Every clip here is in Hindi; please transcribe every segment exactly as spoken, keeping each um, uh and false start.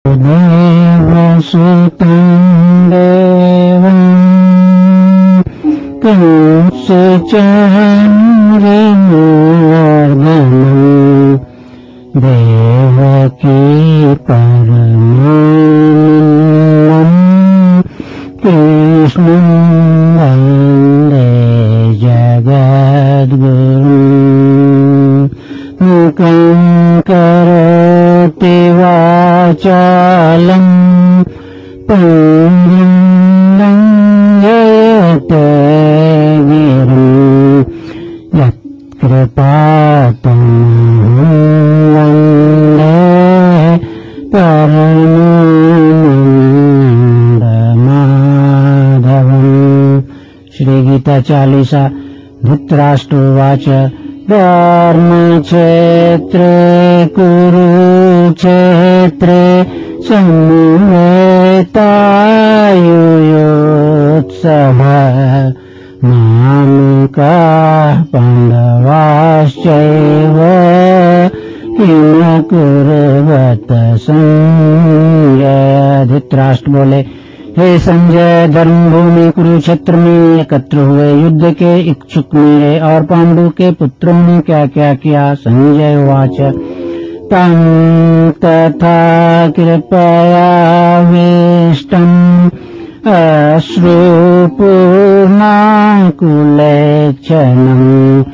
देवसुतं देवं कंसचाणूरमर्दनं देवकी परमानन्दं कृष्णं वन्दे जगद्गुरुम् मूकं करोति वाचालं पङ्गुं लङ्घयते गिरिं यत्कृपातमहं वन्दे परमानन्दमाधवम्। श्री गीता चालीसा। धृतराष्ट्रोवाच धर्मक्षेत्रे कुरुक्षेत्रे समवेतायुयोत्सवः मामकाः पाण्डवाश्चैव किम कुर्वत संजय। धृतराष्ट्र बोले, हे संजय, धर्मभूमि कुरुक्षेत्र में एकत्र हुए युद्ध के इच्छुक मेरे और पांडु के पुत्रों ने क्या क्या किया। संजय वाच तं तथा कृपयाविष्टम् अश्रुपूर्णाकुलेक्षणम्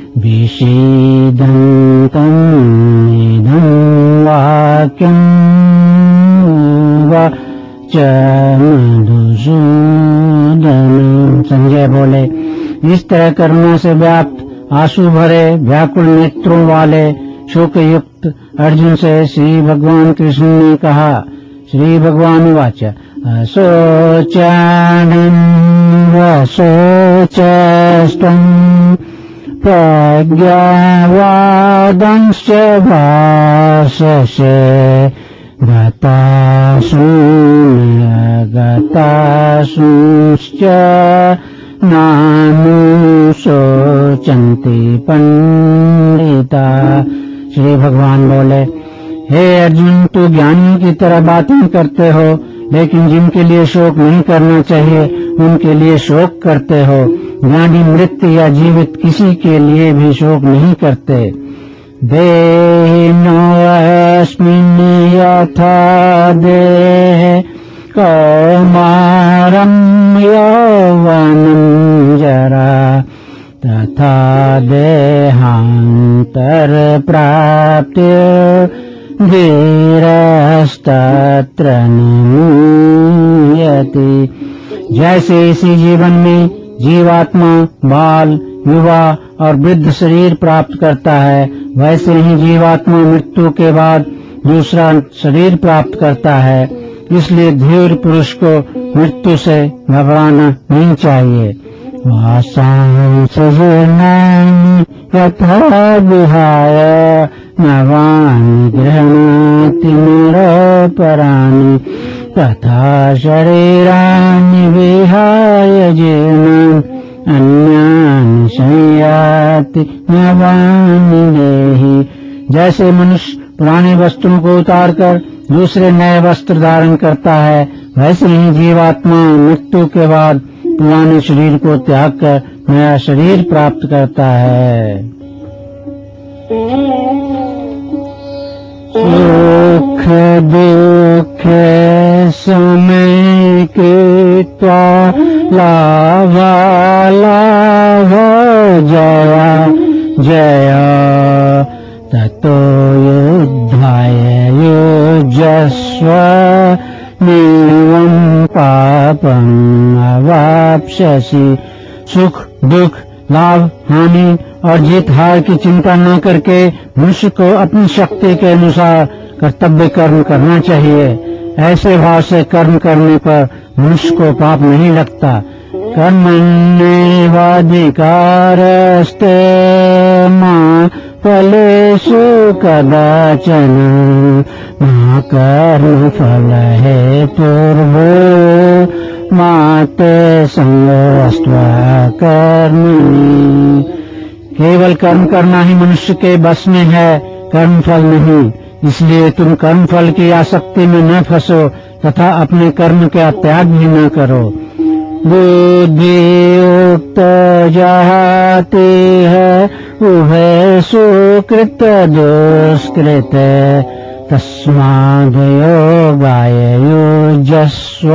विषीदन्तम् इदं वाक्यम् मधुसूदन। संजय बोले, इस तरह करुणा से व्याप्त आंसू भरे व्याकुल नेत्रों वाले शोक युक्त अर्जुन से श्री भगवान कृष्ण ने कहा। श्री भगवान वाच अशोचानं वशोचस्त्वं प्रज्ञावादंश्च भाषसे गतासून्यगतासूंश्च नानुशोचन्ति पंडिता। श्री भगवान बोले, हे अर्जुन, तू ज्ञानियों की तरह बातें करते हो, लेकिन जिनके लिए शोक नहीं करना चाहिए उनके लिए शोक करते हो। ज्ञानी मृत या जीवित किसी के लिए भी शोक नहीं करते। देहिनोऽस्मिन् यथा देह कौमारं यौवनं जरा तथा देहान्तरप्राप्तिर् धीरस्तत्र न मुह्यते। जैसे इसी जीवन में जीवात्मा बाल, युवा और वृद्ध शरीर प्राप्त करता है, वैसे ही जीवात्मा मृत्यु के बाद दूसरा शरीर प्राप्त करता है। इसलिए धीर पुरुष को मृत्यु से घबराना नहीं चाहिए। वासांसजीर्णानि यथा विहाय नवानि गृह्णाति नरोपराणि तथा शरीराणि विहाय जीर्णानि अन्यानि संयाति नवानि देहि। जैसे मनुष्य पुराने वस्त्रों को उतारकर दूसरे नए वस्त्र धारण करता है, वैसे ही जीवात्मा मृत्यु के बाद पुराने शरीर को त्याग कर नया शरीर प्राप्त करता है। सुख दुख समय कृत्वा लाभालाभ जया जया ततो युद्धाय युज्यस्व नैवं पापं अवाप्स्यसि। सुख दुख लाभ हानि और जीत हार की चिंता न करके मनुष्य को अपनी शक्ति के अनुसार कर्तव्य कर्म करना चाहिए। ऐसे भाव से कर्म करने पर मनुष्य को पाप नहीं लगता। कर्मण्येवाधिकारस्ते मा फलेषु कदाचन मा कर्मफल हेतुर्भो मा ते संगोऽस्त्वा कर्मणि। केवल कर्म करना ही मनुष्य के बस में है, कर्म फल नहीं। इसलिए तुम कर्म फल की आसक्ति में न फंसो तथा अपने कर्म का त्याग भी न करो। बुद्धियुक्त जाती है उभय सुकृत दुष्कृत तस्माद् योगाय युज्यस्व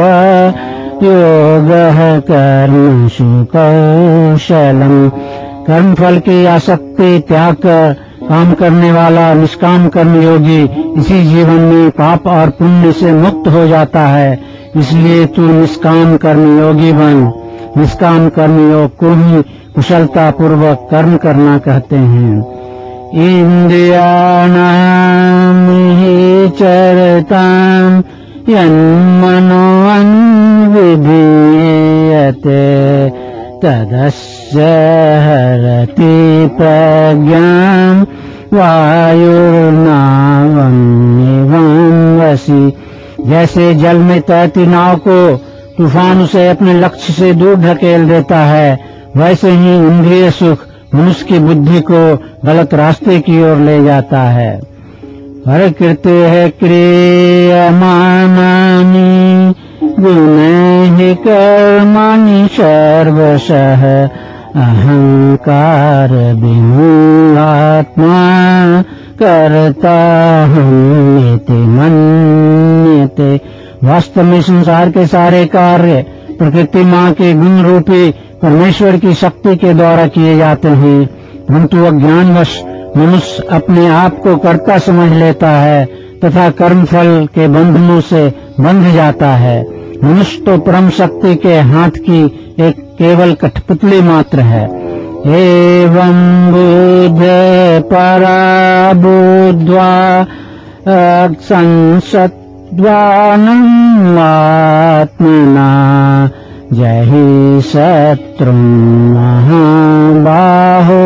योगः कर्मसु कौशलम्। कर्म फल की आसक्ति त्याग कर काम करने वाला निष्काम कर्म योगी इसी जीवन में पाप और पुण्य से मुक्त हो जाता है। इसलिए तू निष्काम कर्म योगी बन। निष्काम कर्म योग को ही कुशलता पूर्वक कर्म करना कहते हैं। इंद्रियाणां हि चरतां यन्मनो अन्विधीयते तदस्य हरति प्रज्ञां वायुर्नावम् एवं वसि। जैसे जल में तैरती नाव को तूफान उसे अपने लक्ष्य से दूर ढकेल देता है, वैसे ही इंद्रिय सुख मनुष्य की बुद्धि को गलत रास्ते की ओर ले जाता है। प्रकृति है क्रियमाणानि गुणैः कर्माणि सर्वशः अहंकार विमूढात्मा कर्ताहमिति मन्यते। वास्तव में संसार के सारे कार्य प्रकृति माँ के गुण रूपी परमेश्वर की शक्ति के द्वारा किए जाते हैं, परंतु अज्ञानवश मनुष्य अपने आप को कर्ता समझ लेता है तथा कर्म फल के बंधनों से बंध जाता है। मनुष्य तो परम शक्ति के हाथ की एक केवल कठपुतली मात्र है। एवं बुद्ध परा बुद्ध्वा संसद्वानम् आत्मना जहि शत्रुं महाबाहो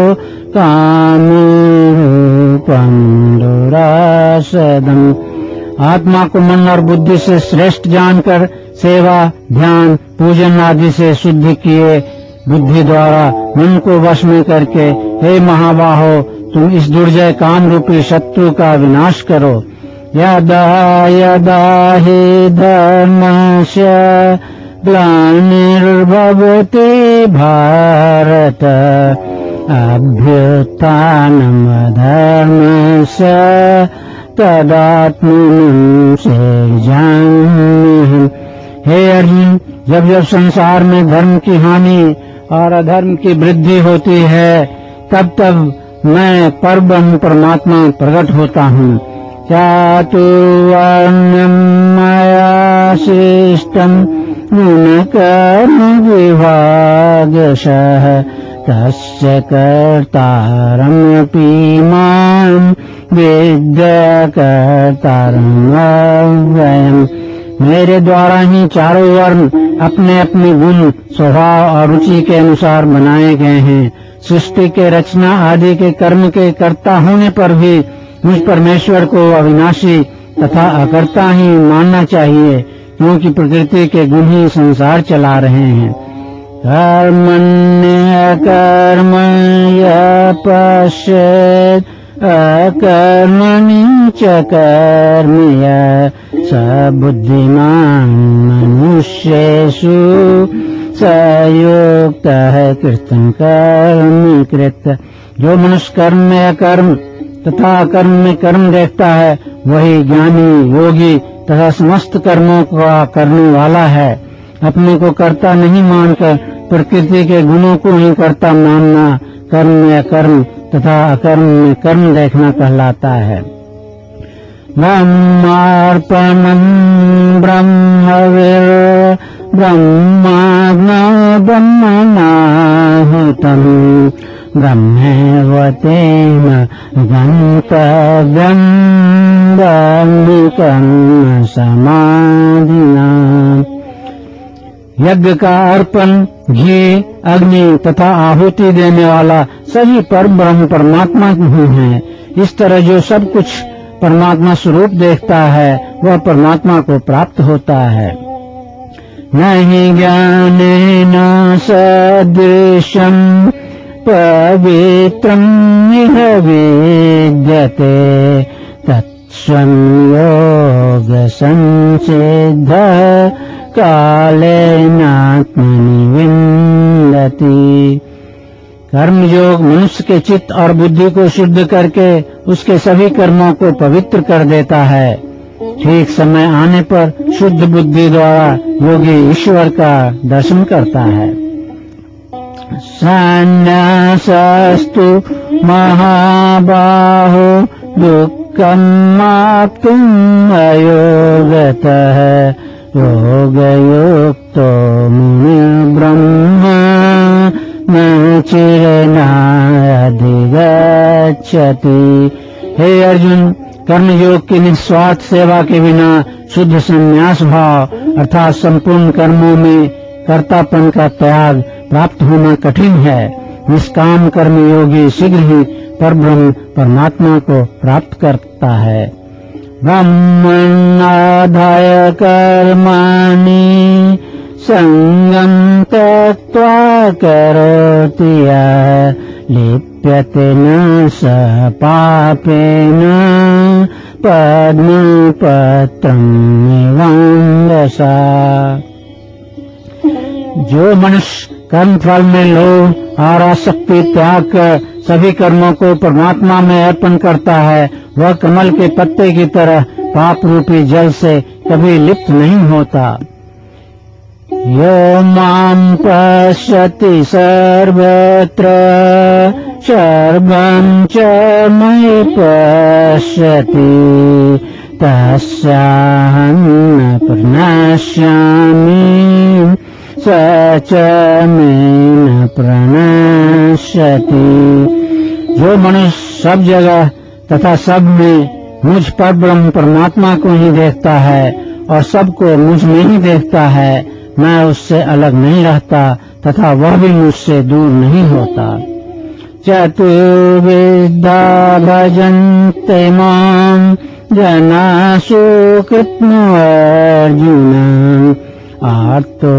कामरूपं दुरासदम्। आत्मा को मन और बुद्धि से श्रेष्ठ जानकर सेवा ध्यान पूजन आदि से शुद्ध किए बुद्धि द्वारा मन को वश में करके हे महाबाहो तुम इस दुर्जय काम रूपी शत्रु का विनाश करो। यदा यदा हि धर्मस्य ग्लानिर्भवति भारत अभ्युत्थानम् अधर्मस्य तदात्मनं सृजाम्यहम्। हे अर्जुन, जब जब संसार में धर्म की हानि और अधर्म की वृद्धि होती है तब तब मैं परब्रह्म परमात्मा प्रकट होता हूँ। चातुर्वर्ण्यं मया सृष्टं गुणकर्म विभागशः तस्य कर्तारमपि मां विद्याकर्तारम् अव्ययम्। मेरे द्वारा ही चारों वर्ण अपने अपने गुण स्वभाव और रुचि के अनुसार बनाए गए हैं। सृष्टि के रचना आदि के कर्म के कर्ता होने पर भी मुझ परमेश्वर को अविनाशी तथा अकर्ता ही मानना चाहिए, क्योंकि प्रकृति के गुण ही संसार चला रहे हैं। कर्मण्य कर्म यः पश्येत् अकर्मणि च कर्म यः स बुद्धिमान् मनुष्येषु स युक्तः कृतं कर्म कृत। जो मनुष्य कर्म में अकर्म तथा अकर्म में कर्म देखता है वही ज्ञानी योगी तथा समस्त कर्मों का करने वाला है। अपने को कर्ता नहीं मानकर प्रकृति के गुणों को ही कर्ता मानना कर्म में अकर्म तथा अकर्म में कर्म देखना कहलाता है। ब्रह्मार्पणम् ब्रह्मविर् ब्रह्माग्नौ ब्रह्मणाहुतम् ब्रह्मैव तेन गन्तव्यम् ब्रह्मकर्म समाधिना। यज्ञ का अर्पण घी अग्नि तथा आहुति देने वाला सभी परम ब्रह्म परमात्मा ही है। इस तरह जो सब कुछ परमात्मा स्वरूप देखता है वह परमात्मा को प्राप्त होता है। नहि ज्ञानेन सदृशम् पवित्रम् इह विद्यते तत् स्वं योग संसिद्ध कालेनात्मनि विन्दति। कर्मयोग मनुष्य के चित्त और बुद्धि को शुद्ध करके उसके सभी कर्मों को पवित्र कर देता है। ठीक समय आने पर शुद्ध बुद्धि द्वारा योगी ईश्वर का दर्शन करता है। संन्यासस्तु महाबाहो दुःखमाप्तुम् अयोगतः योगयुक्तो मुनिर्ब्रह्मा न चिरेणाधिगच्छति। हे अर्जुन, कर्मयोग की निस्वार्थ सेवा के बिना शुद्ध संन्यास भाव अर्थात संपूर्ण कर्मों में कर्तापन का त्याग प्राप्त होना कठिन है। निष्काम कर्मयोगी शीघ्र ही परब्रह्म परमात्मा को प्राप्त करता है। ब्रह्मण्याधाय कर्माणि संगं त्यक्त्वा करोति यः लिप्यते न स पापेन पद्मपत्रं निवाम्यसा। जो मनुष्य कर्म फल में लोभ और आसक्ति त्याग कर सभी कर्मों को परमात्मा में अर्पण करता है, वह कमल के पत्ते की तरह पाप रूपी जल से कभी लिप्त नहीं होता। यो मां पश्यति सर्वत्र सर्वं च मयि पश्यति तस्याहं न प्रणश्यामि स च मे न प्रणश्यति। जो मनुष्य सब जगह तथा सब में मुझ पर ब्रह्म परमात्मा को ही देखता है और सबको मुझ में ही देखता है, मैं उससे अलग नहीं रहता तथा वह भी मुझसे दूर नहीं होता। चतुर्विधा भजन्ते मां जना सुकृत्स्नोऽर्जुन आर्तो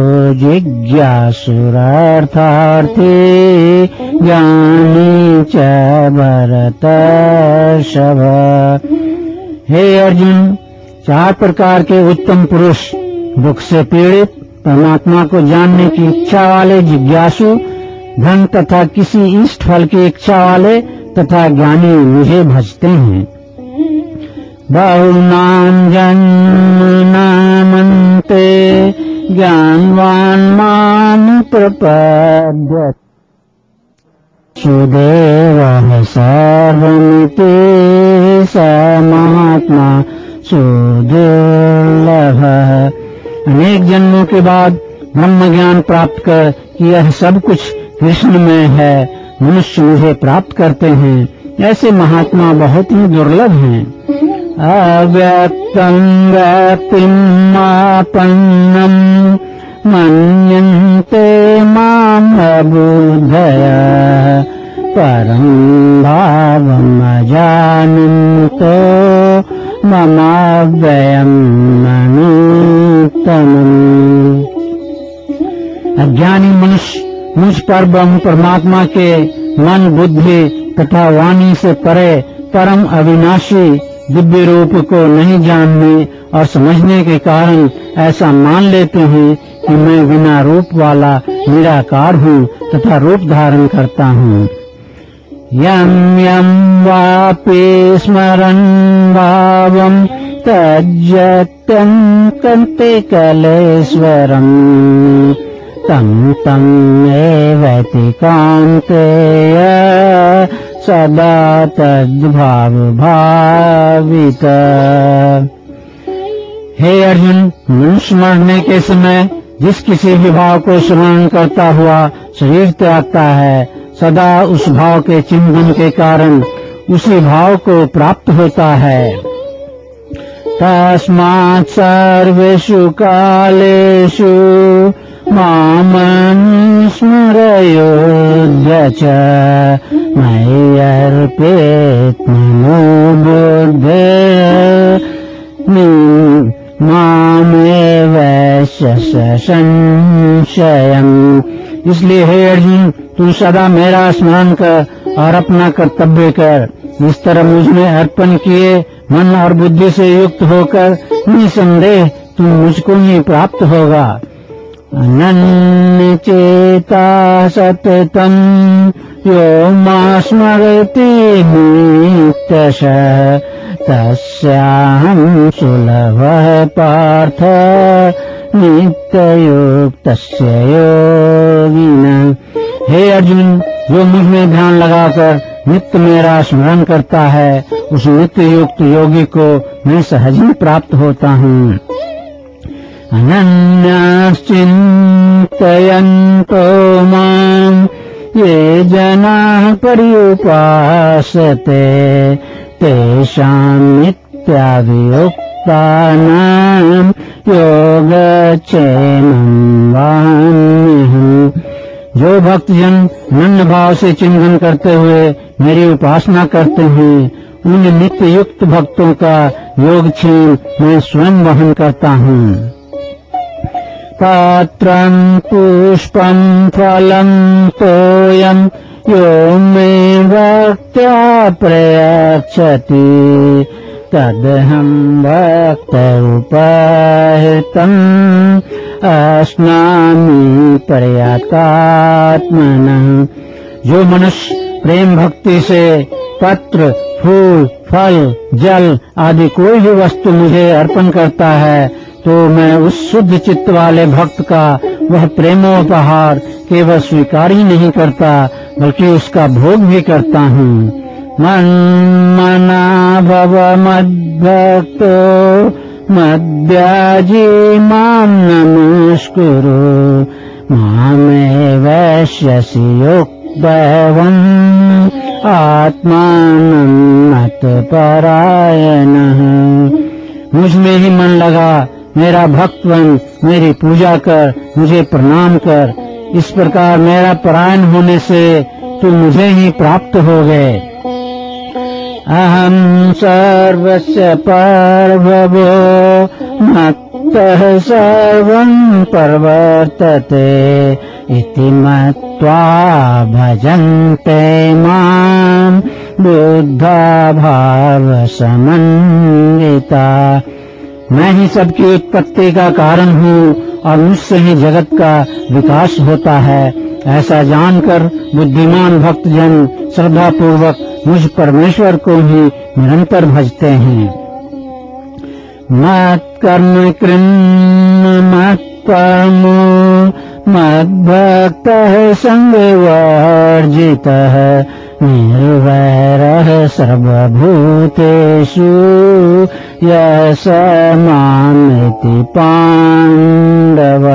जिज्ञासुरार्थार्थी ज्ञानी च भरतर्षभ। हे अर्जुन, चार प्रकार के उत्तम पुरुष दुख से पीड़ित, परमात्मा को जानने की इच्छा वाले जिज्ञासु, धन तथा किसी इष्ट फल की इच्छा वाले तथा ज्ञानी मुझे भजते हैं। बहुनां जन्मनामन्ते ज्ञानवान् मां प्रपद्यते सुदेवः सर्वमिति स महात्मा सुदुर्लभः। अनेक जन्मों के बाद ब्रह्म ज्ञान प्राप्त कर कि यह सब कुछ कृष्ण में है, मनुष्य मुझे प्राप्त करते हैं, ऐसे महात्मा बहुत ही दुर्लभ हैं। अव्यक्तं व्याप्तिम् आपन्नं मन्यन्ते माम् अबुद्धयः परं भावम् अजानन्तो ममाव्ययम् अनूत्तमम्। अज्ञानी मनुष्य मुझ पर ब्रह्म परमात्मा के मन, बुद्धि तथा वाणी से परे परम अविनाशी दिव्य रूप को नहीं जानने और समझने के कारण ऐसा मान लेते हैं कि मैं बिना रूप वाला निराकार हूँ तथा रूप धारण करता हूँ। यम यम वापि स्मरन् भावम् त्यज्यत्यन्ते कलेश्वरम् तं तं एवति कान्तेय सदा तद्भाव भावित। हे अर्जुन, मनुष्य मरने के समय जिस किसी भी भाव को स्मरण करता हुआ शरीर त्यागता है, सदा उस भाव के चिंतन के कारण उसी भाव को प्राप्त होता है। तस्मात् सर्वेषु कालेषु मामनुस्मरयोऽद्य च मय्यर्पित मनो बुद्धिर्नि मामेव संशयम्। इसलिए हे अर्जुन, तू सदा मेरा स्मरण कर और अपना कर्तव्य कर। इस तरह मुझ में अर्पण किए मन और बुद्धि से युक्त होकर निसंदेह तुम मुझको ही प्राप्त होगा। अनन्य चेता सततम यो मां स्मरति नित्यशः तस्याहं सुलभः पार्थ नित्ययुक्तस्य योगिनः। हे अर्जुन, जो मुझ में ध्यान लगाकर नित्य मेरा स्मरण करता है, उस नित्य युक्त योगी को मैं सहज ही प्राप्त होता हूँ। अनन्याश्चिन्तयन्तो माम् ये जनाः पर्युपासते तेषाम् नित्याभियुक्तानाम् योगक्षेमम् वहाम्यहम्। जो भक्तजन अनन्य भाव से चिंतन करते हुए मेरी उपासना करते हैं, उन नित्य युक्त भक्तों का योगक्षेम मैं स्वयं वहन करता हूँ। पात्रं पुष्पं फलं तोयं यो मे भक्त्या प्रयच्छति तदहं भक्तोपहृतम् अस्नामि प्रयतात्मनः। जो मनुष्य प्रेम भक्ति से पत्र, फूल, फल, जल आदि कोई भी वस्तु मुझे अर्पण करता है, तो मैं उस शुद्ध चित्त वाले भक्त का वह प्रेमोपहार केवल स्वीकार ही नहीं करता, बल्कि उसका भोग भी करता हूँ। मन्मना भव मद्भक्तो मद्याजी मां नमस्कुरु मामे वैश्यसि युक्तवम् आत्मानं मतपरायणः। मुझ में ही मन लगा, मेरा भक्त बन, मेरी पूजा कर, मुझे प्रणाम कर। इस प्रकार मेरा परायण होने से तू मुझे ही प्राप्त हो गए। अहम सर्वस्य परभवो मत्तः सर्वं प्रवर्तते इति मत्वा भजन्ते मां बुद्धा भाव समन्विता। मैं ही सबकी उत्पत्ति का कारण हूँ और मुझसे ही जगत का विकास होता है। ऐसा जानकर बुद्धिमान भक्तजन श्रद्धा पूर्वक मुझ परमेश्वर को ही निरंतर भजते हैं। मत कर्म कृन्न मत परमो मद्भक्तः संगवर्जितः निर्वैरः सर्वभूतेषु यः स मामेति पांडव।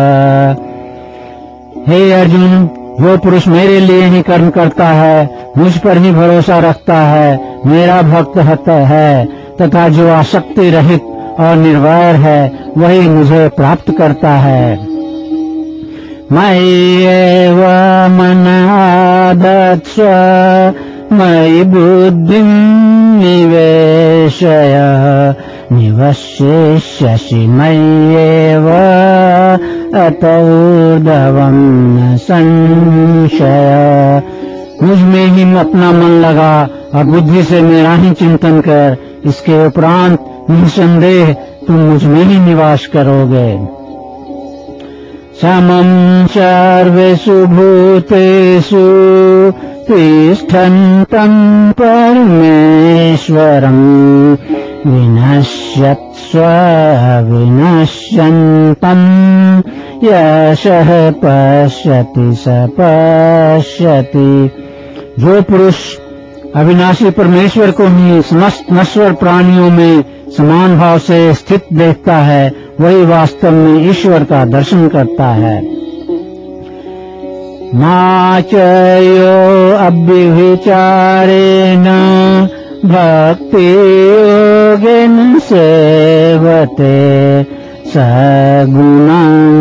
हे अर्जुन, जो पुरुष मेरे लिए ही कर्म करता है, मुझ पर ही भरोसा रखता है, मेरा भक्त है तथा जो आसक्ति रहित और निर्वैर है, वही मुझे प्राप्त करता है। मयि एव मन आदत्स्व मयि बुद्धिं निवेशय निवसिष्यसि मय्येव अत ऊर्ध्वं न संशय। मुझ में ही अपना मन लगा और बुद्धि से मेरा ही चिंतन कर। इसके उपरांत निसंदेह तुम मुझ में ही निवास करोगे। समं सर्वेषु भूतेषु तिष्ठन्तं परमेश्वरं विनश्यत्स्व विनश्यन्तं यशः पश्यति स पश्यति। जो पुरुष अविनाशी परमेश्वर को ही समस्त नश्वर प्राणियों में समान भाव से स्थित देखता है, वही वास्तव में ईश्वर का दर्शन करता है। माचयो अव्यभिचारेण भक्ति योगेन सेवते सगुणान्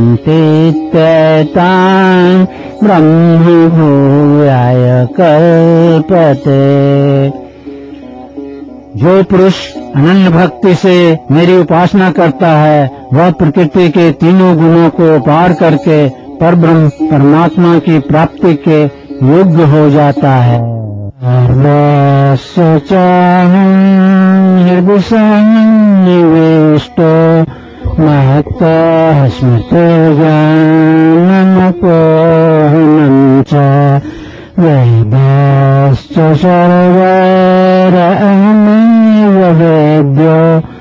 संतीत्यैतान् ब्रह्म भूयाय कल्पते। जो पुरुष अनन्य भक्ति से मेरी उपासना करता है, वह प्रकृति के तीनों गुणों को पार करके परब्रह्म परमात्मा की प्राप्ति के योग्य हो जाता है। सर्वस्य चाहं हृदि सन्निविष्टो महतः स्मृतिर्ज्ञानमपोहनं च वेदाश्च सर्वैरहमेव वेद्यो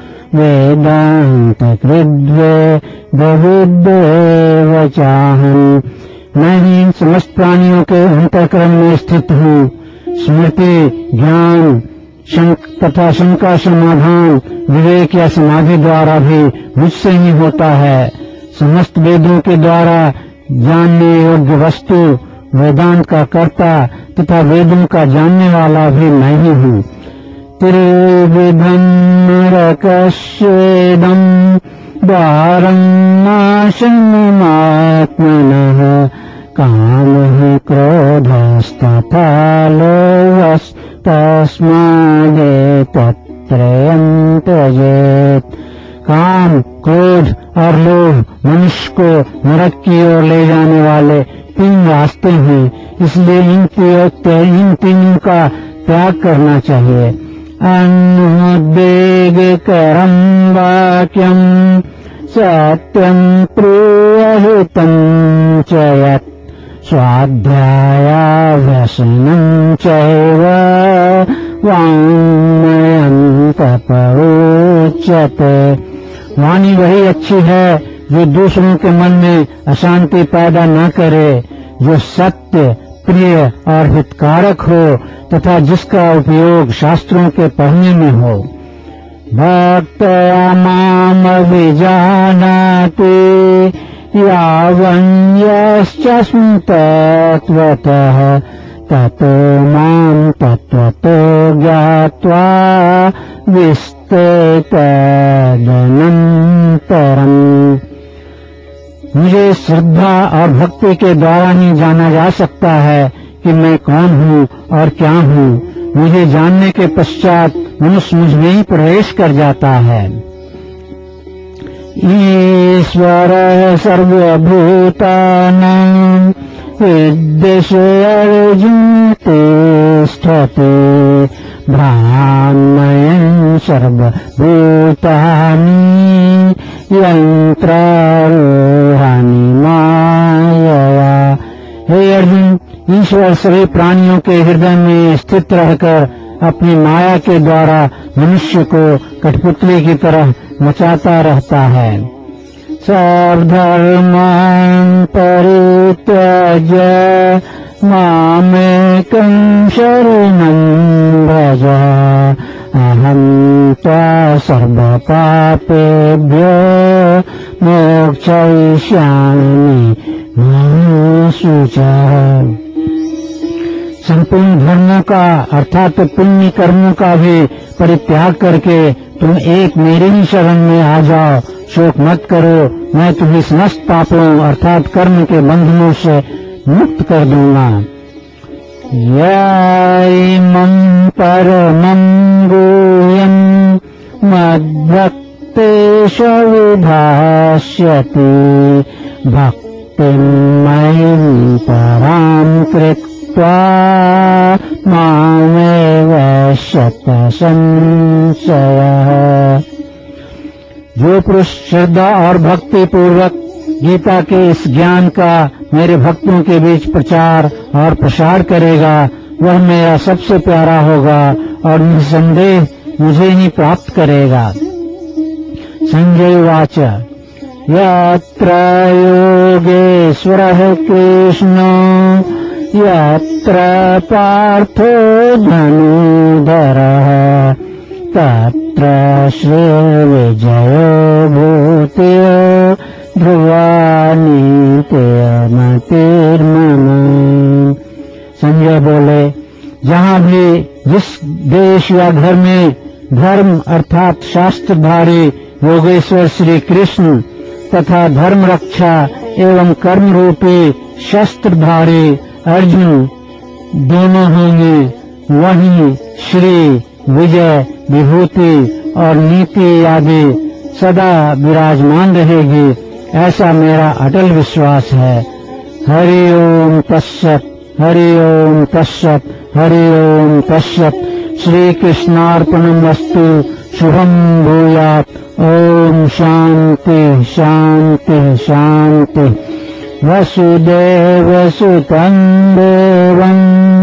वेदान्तकृद्वेदविद्येव चाहम्। मैं ही समस्त प्राणियों के अंतःकरण में स्थित हूँ। स्मृति, ज्ञान तथा शंका समाधान विवेक या समाधि द्वारा भी मुझसे ही होता है। समस्त वेदों के द्वारा जानने योग्य वस्तु, वेदांत का कर्ता तथा वेदों का जानने वाला भी मैं ही हूँ। त्रिविधं नरकस्येदं द्वारं नाशनमात्मनः कामः क्रोधस्तथा लोभस्तस्मादेतत्त्रयं त्यजेत्। काम, क्रोध और लोभ मनुष्य को नरक की ओर ले जाने वाले तीन रास्ते हैं, इसलिए इन इन तीनों का त्याग करना चाहिए। अनुद्वेगकरं वाक्यं सत्यं प्रियहितं च यत् स्वाध्यायाभ्यसनं चैव वाङ्मयं तपोच्यते। वाणी वही अच्छी है जो दूसरों के मन में अशांति पैदा न करे, जो सत्य, प्रिय और हितकारक हो तथा जिसका उपयोग शास्त्रों के पढ़ने में हो। भक्त्या मामभिजानाति यावन्यश्चास्मि तत्त्वतः ततो मां तत्त्वतो ज्ञात्वा विस्ततदनन्तरम्। मुझे श्रद्धा और भक्ति के द्वारा ही जाना जा सकता है कि मैं कौन हूँ और क्या हूँ। मुझे जानने के पश्चात मनुष्य मुझ में ही प्रवेश कर जाता है। ईश्वरः सर्वभूतानां हृद्देशेऽर्जुन तिष्ठति भ्रामयन् सर्वभूतानि यन्त्रारूढानि मायया। हे अर्जुन, ईश्वर सभी प्राणियों के हृदय में स्थित रहकर अपनी माया के द्वारा मनुष्य को कठपुतली की तरह मचाता रहता है। सर्वधर्मान् परित्यज्य मामेकं शरणं व्रज अहं त्वा सर्वपापेभ्यो मोक्षयिष्यामि मा शुचः। संपूर्ण धर्मों का अर्थात पुण्य कर्मों का भी परित्याग करके तुम एक मेरे ही शरण में आ जाओ। शोक मत करो, मैं तुम्हें समस्त पापों अर्थात कर्म के बंधनों से मुक्त कर दूंगा। यैमं परमं गुह्यं मद्भक्तेषु विधास्यति भक्तिं मयि परां कृत्वा मामेव शतसंशयः। जो पुरुष श्रद्धा और भक्ति पूर्वक गीता के इस ज्ञान का मेरे भक्तों के बीच प्रचार और प्रसार करेगा, वह मेरा सबसे प्यारा होगा और निसंदेह मुझे ही प्राप्त करेगा। संजय उवाच यत्र योगेश्वरः कृष्णो यत्र पार्थो धनुधरः तत्र श्रीर्विजयो भूतियो ध्रुवानीतिर्मतिर्मम। संजय बोले, जहाँ भी जिस देश या घर में धर्म अर्थात शास्त्रधारी योगेश्वर श्री कृष्ण तथा धर्म रक्षा एवं कर्म रूपी शस्त्रधारी अर्जुन दोनों होंगे, वहीं श्री, विजय, विभूति और नीति आदि सदा विराजमान रहेगी, ऐसा मेरा अटल विश्वास है। हरि ओम तत्सत, हरि ओम तत्सत, हरि ओम तस्सत्। श्री कृष्णार्पणमस्तु। शुभम भूयात्। ओम शांति शांति शांति। वसुदेवसुतं देवं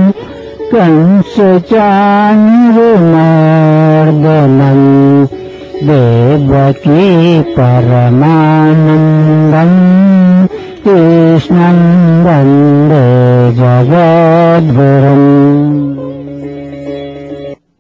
कंसचाणूरमर्दनं देवकी परमानन्दं कृष्णं वन्दे जगत्